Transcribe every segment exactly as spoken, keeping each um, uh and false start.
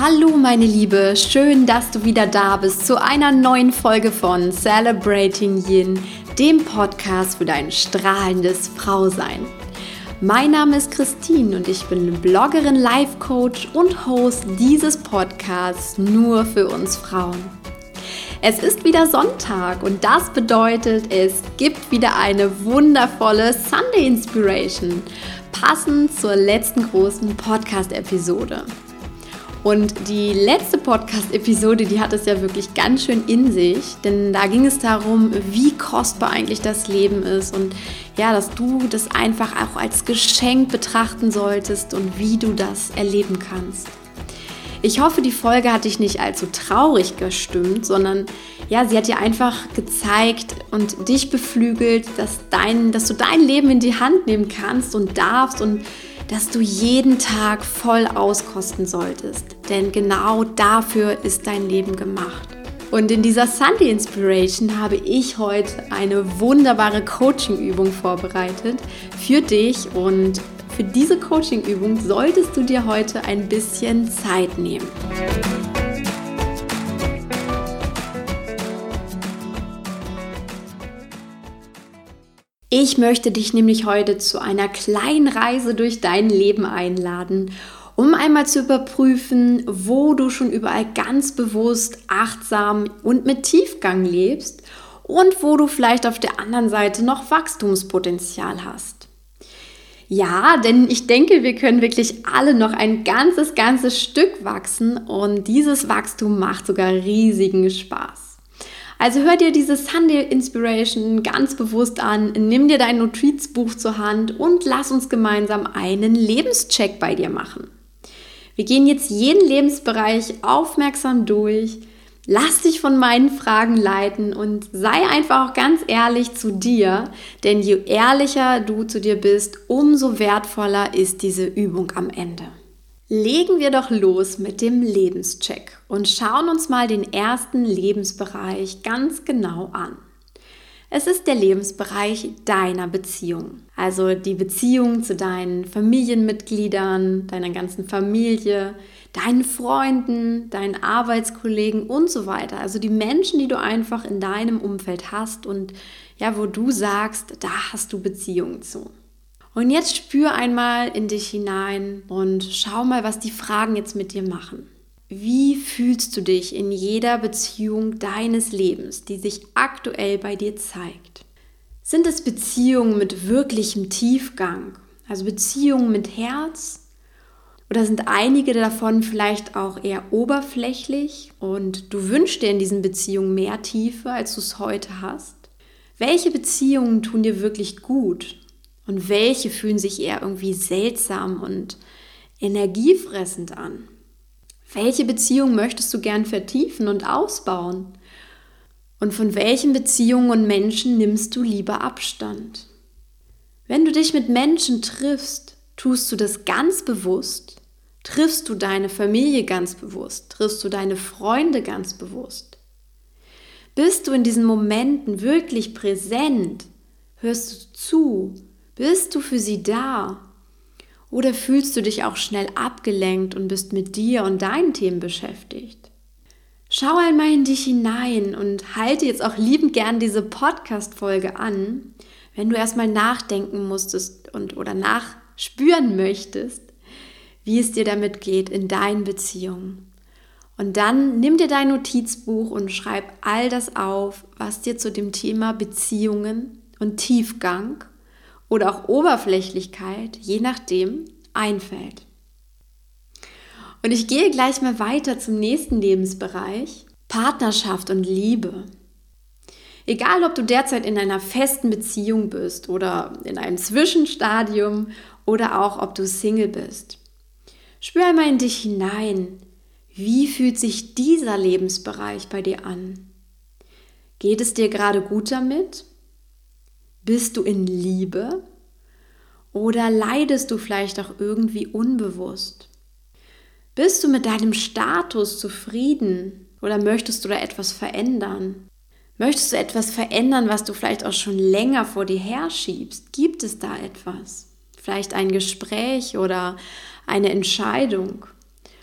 Hallo meine Liebe, schön, dass du wieder da bist zu einer neuen Folge von Celebrating Yin, dem Podcast für dein strahlendes Frausein. Mein Name ist Christine und ich bin Bloggerin, Life-Coach und Host dieses Podcasts nur für uns Frauen. Es ist wieder Sonntag und das bedeutet, es gibt wieder eine wundervolle Sunday Inspiration, passend zur letzten großen Podcast-Episode. Und die letzte Podcast-Episode, die hat es ja wirklich ganz schön in sich, denn da ging es darum, wie kostbar eigentlich das Leben ist und ja, dass du das einfach auch als Geschenk betrachten solltest und wie du das erleben kannst. Ich hoffe, die Folge hat dich nicht allzu traurig gestimmt, sondern ja, sie hat dir einfach gezeigt und dich beflügelt, dass, dein, dass du dein Leben in die Hand nehmen kannst und darfst und dass du jeden Tag voll auskosten solltest, denn genau dafür ist dein Leben gemacht. Und in dieser Sunday Inspiration habe ich heute eine wunderbare Coaching-Übung vorbereitet für dich und für diese Coaching-Übung solltest du dir heute ein bisschen Zeit nehmen. Ich möchte dich nämlich heute zu einer kleinen Reise durch dein Leben einladen, um einmal zu überprüfen, wo du schon überall ganz bewusst, achtsam und mit Tiefgang lebst und wo du vielleicht auf der anderen Seite noch Wachstumspotenzial hast. Ja, denn ich denke, wir können wirklich alle noch ein ganzes, ganzes Stück wachsen und dieses Wachstum macht sogar riesigen Spaß. Also hör dir diese Sunday Inspiration ganz bewusst an, nimm dir dein Notizbuch zur Hand und lass uns gemeinsam einen Lebenscheck bei dir machen. Wir gehen jetzt jeden Lebensbereich aufmerksam durch, lass dich von meinen Fragen leiten und sei einfach auch ganz ehrlich zu dir, denn je ehrlicher du zu dir bist, umso wertvoller ist diese Übung am Ende. Legen wir doch los mit dem Lebenscheck und schauen uns mal den ersten Lebensbereich ganz genau an. Es ist der Lebensbereich deiner Beziehung, also die Beziehung zu deinen Familienmitgliedern, deiner ganzen Familie, deinen Freunden, deinen Arbeitskollegen und so weiter. Also die Menschen, die du einfach in deinem Umfeld hast und ja, wo du sagst, da hast du Beziehungen zu. Und jetzt spür einmal in dich hinein und schau mal, was die Fragen jetzt mit dir machen. Wie fühlst du dich in jeder Beziehung deines Lebens, die sich aktuell bei dir zeigt? Sind es Beziehungen mit wirklichem Tiefgang, also Beziehungen mit Herz? Oder sind einige davon vielleicht auch eher oberflächlich und du wünschst dir in diesen Beziehungen mehr Tiefe, als du es heute hast? Welche Beziehungen tun dir wirklich gut? Und welche fühlen sich eher irgendwie seltsam und energiefressend an? Welche Beziehungen möchtest du gern vertiefen und ausbauen? Und von welchen Beziehungen und Menschen nimmst du lieber Abstand? Wenn du dich mit Menschen triffst, tust du das ganz bewusst? Triffst du deine Familie ganz bewusst? Triffst du deine Freunde ganz bewusst? Bist du in diesen Momenten wirklich präsent? Hörst du zu? Bist du für sie da? Oder fühlst du dich auch schnell abgelenkt und bist mit dir und deinen Themen beschäftigt? Schau einmal in dich hinein und halte jetzt auch liebend gern diese Podcast-Folge an, wenn du erstmal nachdenken musstest und oder nachspüren möchtest, wie es dir damit geht in deinen Beziehungen. Und dann nimm dir dein Notizbuch und schreib all das auf, was dir zu dem Thema Beziehungen und Tiefgang oder auch Oberflächlichkeit, je nachdem, einfällt. Und ich gehe gleich mal weiter zum nächsten Lebensbereich, Partnerschaft und Liebe. Egal, ob du derzeit in einer festen Beziehung bist oder in einem Zwischenstadium oder auch, ob du Single bist. Spür einmal in dich hinein, wie fühlt sich dieser Lebensbereich bei dir an? Geht es dir gerade gut damit? Bist du in Liebe oder leidest du vielleicht auch irgendwie unbewusst? Bist du mit deinem Status zufrieden oder möchtest du da etwas verändern? Möchtest du etwas verändern, was du vielleicht auch schon länger vor dir herschiebst? Gibt es da etwas? Vielleicht ein Gespräch oder eine Entscheidung?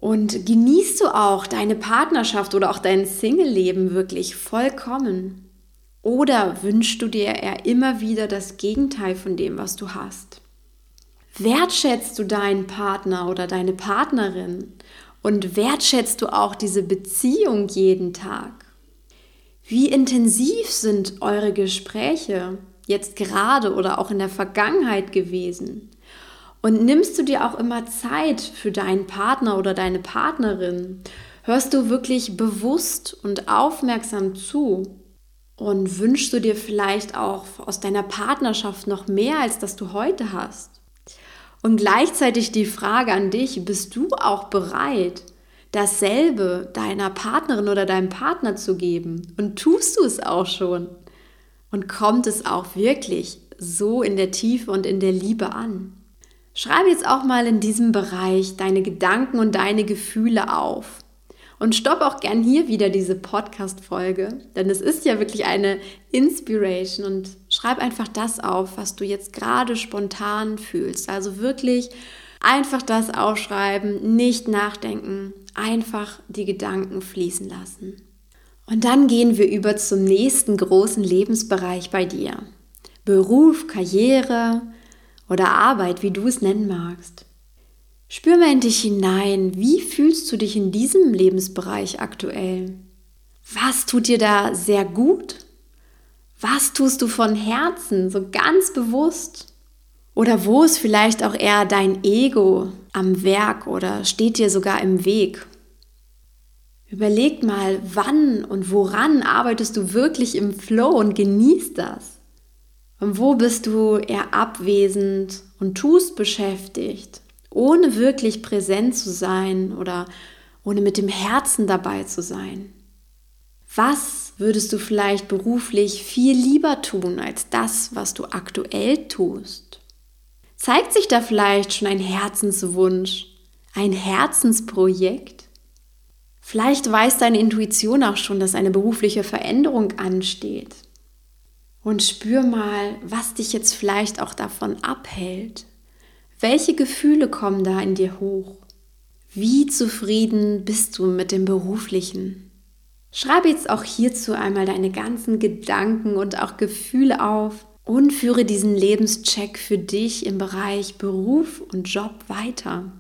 Und genießt du auch deine Partnerschaft oder auch dein Single-Leben wirklich vollkommen? Oder wünschst du dir eher immer wieder das Gegenteil von dem, was du hast? Wertschätzt du deinen Partner oder deine Partnerin? Und wertschätzt du auch diese Beziehung jeden Tag? Wie intensiv sind eure Gespräche jetzt gerade oder auch in der Vergangenheit gewesen? Und nimmst du dir auch immer Zeit für deinen Partner oder deine Partnerin? Hörst du wirklich bewusst und aufmerksam zu? Und wünschst du dir vielleicht auch aus deiner Partnerschaft noch mehr, als das du heute hast? Und gleichzeitig die Frage an dich, bist du auch bereit, dasselbe deiner Partnerin oder deinem Partner zu geben? Und tust du es auch schon? Und kommt es auch wirklich so in der Tiefe und in der Liebe an? Schreibe jetzt auch mal in diesem Bereich deine Gedanken und deine Gefühle auf. Und stopp auch gern hier wieder diese Podcast-Folge, denn es ist ja wirklich eine Inspiration und schreib einfach das auf, was du jetzt gerade spontan fühlst. Also wirklich einfach das aufschreiben, nicht nachdenken, einfach die Gedanken fließen lassen. Und dann gehen wir über zum nächsten großen Lebensbereich bei dir. Beruf, Karriere oder Arbeit, wie du es nennen magst. Spür mal in dich hinein, wie fühlst du dich in diesem Lebensbereich aktuell? Was tut dir da sehr gut? Was tust du von Herzen, so ganz bewusst? Oder wo ist vielleicht auch eher dein Ego am Werk oder steht dir sogar im Weg? Überleg mal, wann und woran arbeitest du wirklich im Flow und genießt das? Und wo bist du eher abwesend und tust beschäftigt, ohne wirklich präsent zu sein oder ohne mit dem Herzen dabei zu sein? Was würdest du vielleicht beruflich viel lieber tun als das, was du aktuell tust? Zeigt sich da vielleicht schon ein Herzenswunsch, ein Herzensprojekt? Vielleicht weiß deine Intuition auch schon, dass eine berufliche Veränderung ansteht. Und spür mal, was dich jetzt vielleicht auch davon abhält. Welche Gefühle kommen da in dir hoch? Wie zufrieden bist du mit dem Beruflichen? Schreibe jetzt auch hierzu einmal deine ganzen Gedanken und auch Gefühle auf und führe diesen Lebenscheck für dich im Bereich Beruf und Job weiter.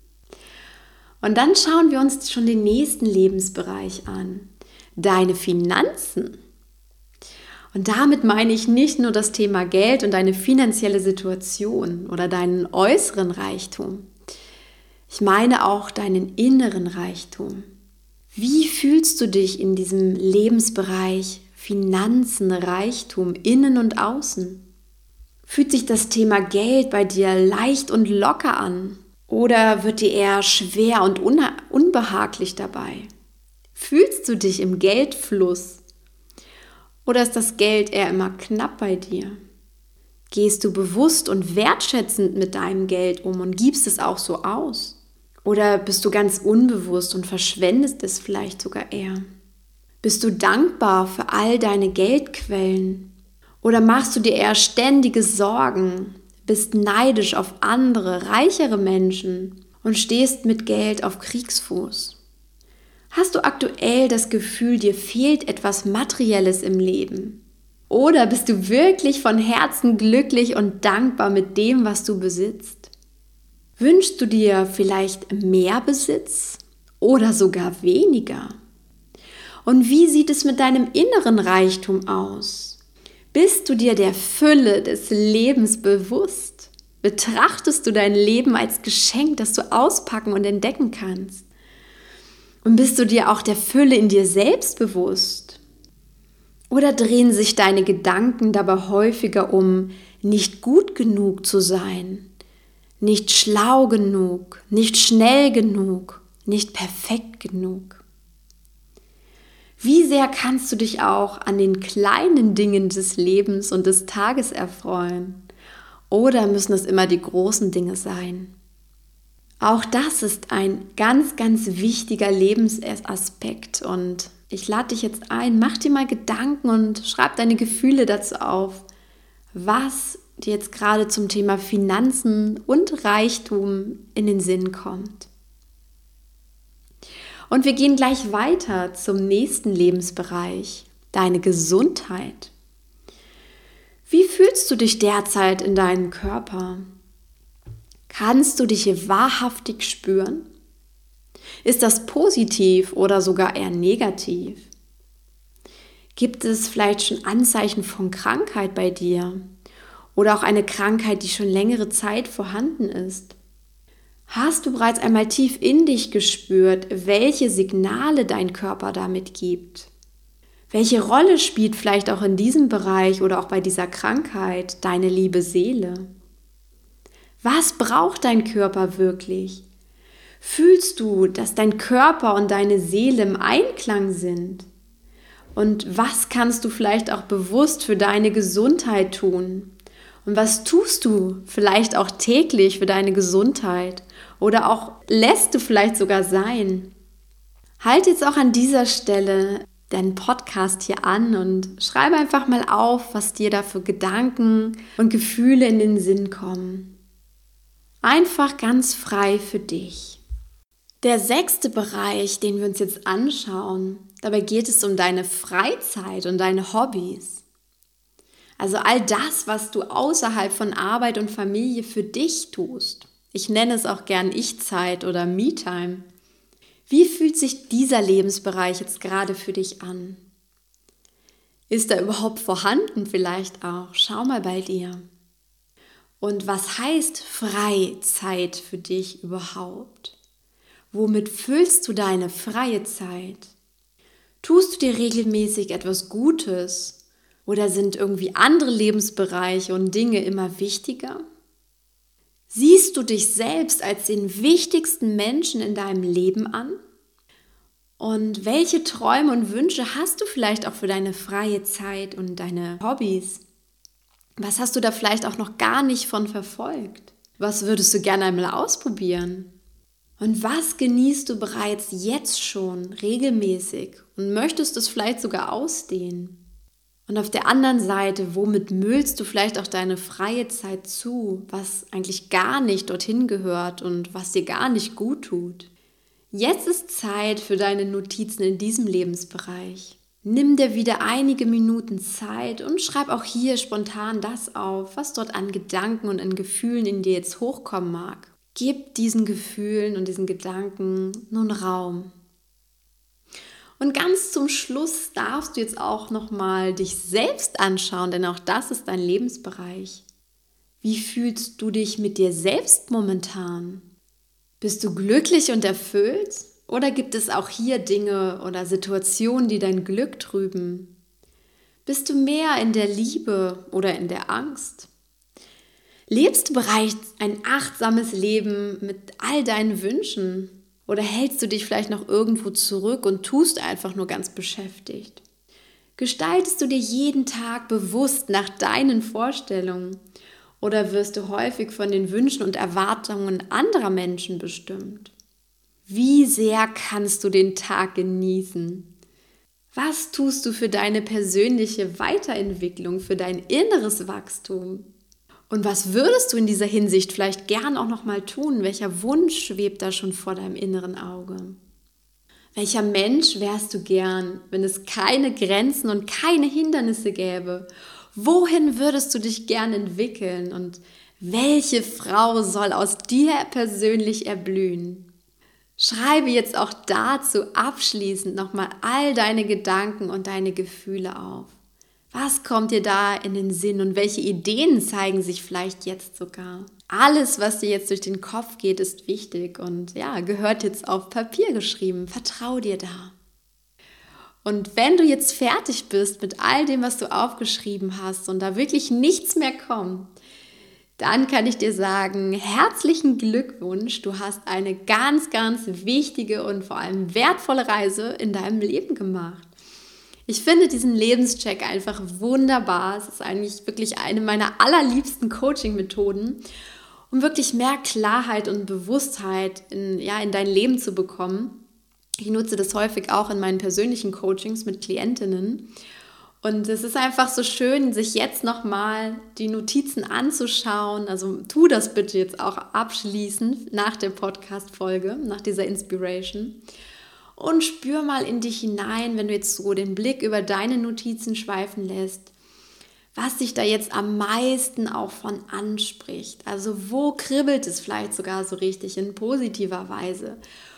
Und dann schauen wir uns schon den nächsten Lebensbereich an, deine Finanzen. Und damit meine ich nicht nur das Thema Geld und deine finanzielle Situation oder deinen äußeren Reichtum. Ich meine auch deinen inneren Reichtum. Wie fühlst du dich in diesem Lebensbereich Finanzen, Reichtum, innen und außen? Fühlt sich das Thema Geld bei dir leicht und locker an? Oder wird dir eher schwer und unbehaglich dabei? Fühlst du dich im Geldfluss? Oder ist das Geld eher immer knapp bei dir? Gehst du bewusst und wertschätzend mit deinem Geld um und gibst es auch so aus? Oder bist du ganz unbewusst und verschwendest es vielleicht sogar eher? Bist du dankbar für all deine Geldquellen? Oder machst du dir eher ständige Sorgen, bist neidisch auf andere, reichere Menschen und stehst mit Geld auf Kriegsfuß? Hast du aktuell das Gefühl, dir fehlt etwas Materielles im Leben? Oder bist du wirklich von Herzen glücklich und dankbar mit dem, was du besitzt? Wünschst du dir vielleicht mehr Besitz oder sogar weniger? Und wie sieht es mit deinem inneren Reichtum aus? Bist du dir der Fülle des Lebens bewusst? Betrachtest du dein Leben als Geschenk, das du auspacken und entdecken kannst? Und bist du dir auch der Fülle in dir selbst bewusst? Oder drehen sich deine Gedanken dabei häufiger um, nicht gut genug zu sein, nicht schlau genug, nicht schnell genug, nicht perfekt genug? Wie sehr kannst du dich auch an den kleinen Dingen des Lebens und des Tages erfreuen? Oder müssen es immer die großen Dinge sein? Auch das ist ein ganz, ganz wichtiger Lebensaspekt und ich lade dich jetzt ein, mach dir mal Gedanken und schreib deine Gefühle dazu auf, was dir jetzt gerade zum Thema Finanzen und Reichtum in den Sinn kommt. Und wir gehen gleich weiter zum nächsten Lebensbereich, deine Gesundheit. Wie fühlst du dich derzeit in deinem Körper? Kannst du dich hier wahrhaftig spüren? Ist das positiv oder sogar eher negativ? Gibt es vielleicht schon Anzeichen von Krankheit bei dir? Oder auch eine Krankheit, die schon längere Zeit vorhanden ist? Hast du bereits einmal tief in dich gespürt, welche Signale dein Körper damit gibt? Welche Rolle spielt vielleicht auch in diesem Bereich oder auch bei dieser Krankheit deine liebe Seele? Was braucht dein Körper wirklich? Fühlst du, dass dein Körper und deine Seele im Einklang sind? Und was kannst du vielleicht auch bewusst für deine Gesundheit tun? Und was tust du vielleicht auch täglich für deine Gesundheit? Oder auch lässt du vielleicht sogar sein? Halt jetzt auch an dieser Stelle deinen Podcast hier an und schreibe einfach mal auf, was dir da für Gedanken und Gefühle in den Sinn kommen. Einfach ganz frei für dich. Der sechste Bereich, den wir uns jetzt anschauen, dabei geht es um deine Freizeit und deine Hobbys. Also all das, was du außerhalb von Arbeit und Familie für dich tust. Ich nenne es auch gern Ich-Zeit oder Me-Time. Wie fühlt sich dieser Lebensbereich jetzt gerade für dich an? Ist er überhaupt vorhanden vielleicht auch? Schau mal bei dir. Und was heißt Freizeit für dich überhaupt? Womit füllst du deine freie Zeit? Tust du dir regelmäßig etwas Gutes? Oder sind irgendwie andere Lebensbereiche und Dinge immer wichtiger? Siehst du dich selbst als den wichtigsten Menschen in deinem Leben an? Und welche Träume und Wünsche hast du vielleicht auch für deine freie Zeit und deine Hobbys? Was hast du da vielleicht auch noch gar nicht von verfolgt? Was würdest du gerne einmal ausprobieren? Und was genießt du bereits jetzt schon regelmäßig und möchtest es vielleicht sogar ausdehnen? Und auf der anderen Seite, womit müllst du vielleicht auch deine freie Zeit zu, was eigentlich gar nicht dorthin gehört und was dir gar nicht gut tut? Jetzt ist Zeit für deine Notizen in diesem Lebensbereich. Nimm dir wieder einige Minuten Zeit und schreib auch hier spontan das auf, was dort an Gedanken und an Gefühlen in dir jetzt hochkommen mag. Gib diesen Gefühlen und diesen Gedanken nun Raum. Und ganz zum Schluss darfst du jetzt auch nochmal dich selbst anschauen, denn auch das ist dein Lebensbereich. Wie fühlst du dich mit dir selbst momentan? Bist du glücklich und erfüllt? Oder gibt es auch hier Dinge oder Situationen, die dein Glück trüben? Bist du mehr in der Liebe oder in der Angst? Lebst du bereits ein achtsames Leben mit all deinen Wünschen? Oder hältst du dich vielleicht noch irgendwo zurück und tust einfach nur ganz beschäftigt? Gestaltest du dir jeden Tag bewusst nach deinen Vorstellungen? Oder wirst du häufig von den Wünschen und Erwartungen anderer Menschen bestimmt? Wie sehr kannst du den Tag genießen? Was tust du für deine persönliche Weiterentwicklung, für dein inneres Wachstum? Und was würdest du in dieser Hinsicht vielleicht gern auch noch mal tun? Welcher Wunsch schwebt da schon vor deinem inneren Auge? Welcher Mensch wärst du gern, wenn es keine Grenzen und keine Hindernisse gäbe? Wohin würdest du dich gern entwickeln? Und welche Frau soll aus dir persönlich erblühen? Schreibe jetzt auch dazu abschließend nochmal all deine Gedanken und deine Gefühle auf. Was kommt dir da in den Sinn und welche Ideen zeigen sich vielleicht jetzt sogar? Alles, was dir jetzt durch den Kopf geht, ist wichtig und ja, gehört jetzt auf Papier geschrieben. Vertrau dir da. Und wenn du jetzt fertig bist mit all dem, was du aufgeschrieben hast und da wirklich nichts mehr kommt, dann kann ich dir sagen, herzlichen Glückwunsch, du hast eine ganz, ganz wichtige und vor allem wertvolle Reise in deinem Leben gemacht. Ich finde diesen Lebenscheck einfach wunderbar. Es ist eigentlich wirklich eine meiner allerliebsten Coaching-Methoden, um wirklich mehr Klarheit und Bewusstheit in, ja, in dein Leben zu bekommen. Ich nutze das häufig auch in meinen persönlichen Coachings mit Klientinnen. Und es ist einfach so schön, sich jetzt nochmal die Notizen anzuschauen. Also tu das bitte jetzt auch abschließend nach der Podcast-Folge, nach dieser Inspiration. und spür mal in dich hinein, wenn du jetzt so den Blick über deine Notizen schweifen lässt, was dich da jetzt am meisten auch von anspricht. Also wo kribbelt es vielleicht sogar so richtig in positiver Weise?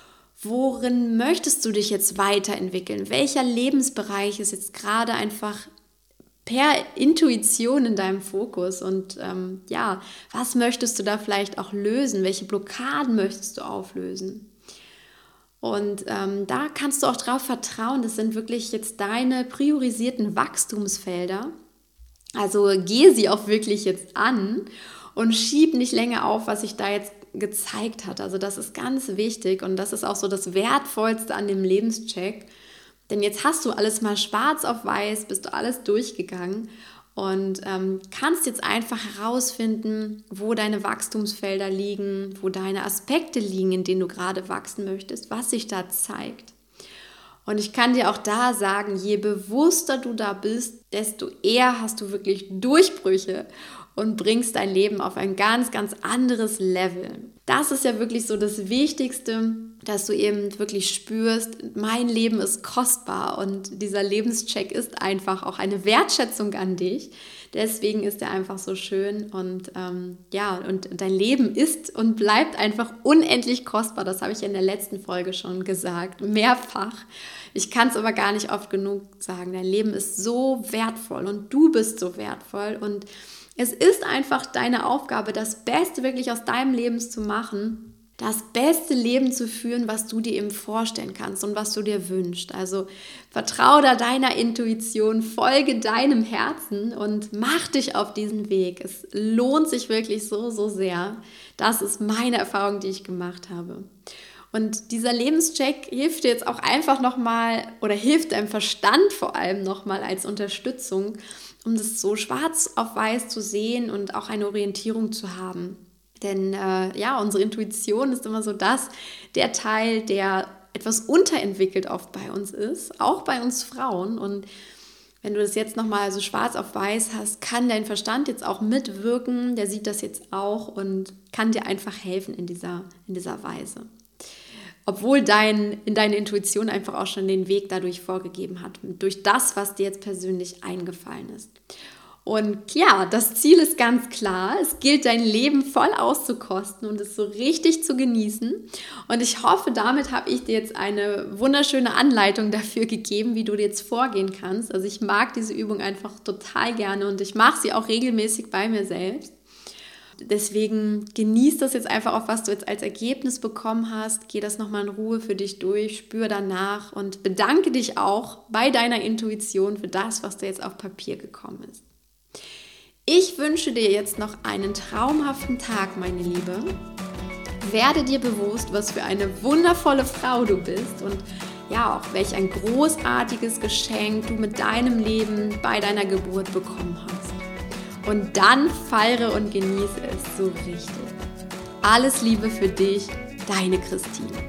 Worin möchtest du dich jetzt weiterentwickeln? Welcher Lebensbereich ist jetzt gerade einfach per Intuition in deinem Fokus? Und ähm, ja, was möchtest du da vielleicht auch lösen? Welche Blockaden möchtest du auflösen? Und ähm, da kannst du auch drauf vertrauen, das sind wirklich jetzt deine priorisierten Wachstumsfelder. Also gehe sie auch wirklich jetzt an und schieb nicht länger auf, was sich da jetzt gezeigt hat. Also das ist ganz wichtig und das ist auch so das Wertvollste an dem Lebenscheck. Denn jetzt hast du alles mal schwarz auf weiß, bist du alles durchgegangen und ähm, kannst jetzt einfach herausfinden, wo deine Wachstumsfelder liegen, wo deine Aspekte liegen, in denen du gerade wachsen möchtest, was sich da zeigt. Und ich kann dir auch da sagen, je bewusster du da bist, desto eher hast du wirklich Durchbrüche und bringst dein Leben auf ein ganz, ganz anderes Level. Das ist ja wirklich so das Wichtigste, dass du eben wirklich spürst, mein Leben ist kostbar und dieser Lebenscheck ist einfach auch eine Wertschätzung an dich. Deswegen ist er einfach so schön und ähm, ja, und dein Leben ist und bleibt einfach unendlich kostbar. Das habe ich in der letzten Folge schon gesagt, mehrfach. Ich kann es aber gar nicht oft genug sagen. Dein Leben ist so wertvoll und du bist so wertvoll und es ist einfach deine Aufgabe, das Beste wirklich aus deinem Leben zu machen, das beste Leben zu führen, was du dir eben vorstellen kannst und was du dir wünschst. Also vertraue da deiner Intuition, folge deinem Herzen und mach dich auf diesen Weg. Es lohnt sich wirklich so, so sehr. Das ist meine Erfahrung, die ich gemacht habe. Und dieser Lebenscheck hilft dir jetzt auch einfach nochmal oder hilft deinem Verstand vor allem nochmal als Unterstützung, um das so schwarz auf weiß zu sehen und auch eine Orientierung zu haben. Denn äh, ja, unsere Intuition ist immer so das, der Teil, der etwas unterentwickelt oft bei uns ist, auch bei uns Frauen. Und wenn du das jetzt nochmal so schwarz auf weiß hast, kann dein Verstand jetzt auch mitwirken, der sieht das jetzt auch und kann dir einfach helfen in dieser, in dieser Weise. Obwohl dein, in deine Intuition einfach auch schon den Weg dadurch vorgegeben hat, durch das, was dir jetzt persönlich eingefallen ist. Und ja, das Ziel ist ganz klar. Es gilt, dein Leben voll auszukosten und es so richtig zu genießen. Und ich hoffe, damit habe ich dir jetzt eine wunderschöne Anleitung dafür gegeben, wie du jetzt vorgehen kannst. Also ich mag diese Übung einfach total gerne und ich mache sie auch regelmäßig bei mir selbst. Deswegen genieß das jetzt einfach auf, was du jetzt als Ergebnis bekommen hast. Geh das nochmal in Ruhe für dich durch, spür danach und bedanke dich auch bei deiner Intuition für das, was da jetzt auf Papier gekommen ist. Ich wünsche dir jetzt noch einen traumhaften Tag, meine Liebe. Werde dir bewusst, was für eine wundervolle Frau du bist und ja, auch welch ein großartiges Geschenk du mit deinem Leben bei deiner Geburt bekommen hast. Und dann feiere und genieße es so richtig. Alles Liebe für dich, deine Christine.